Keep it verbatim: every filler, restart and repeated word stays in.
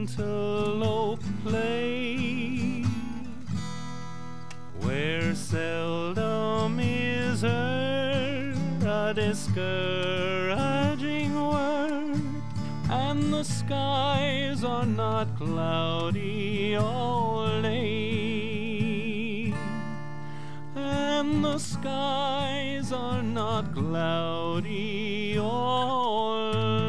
antelope play, where seldom is heard a discouraging word, and the skies are not cloudy all day, and the skies are not cloudy all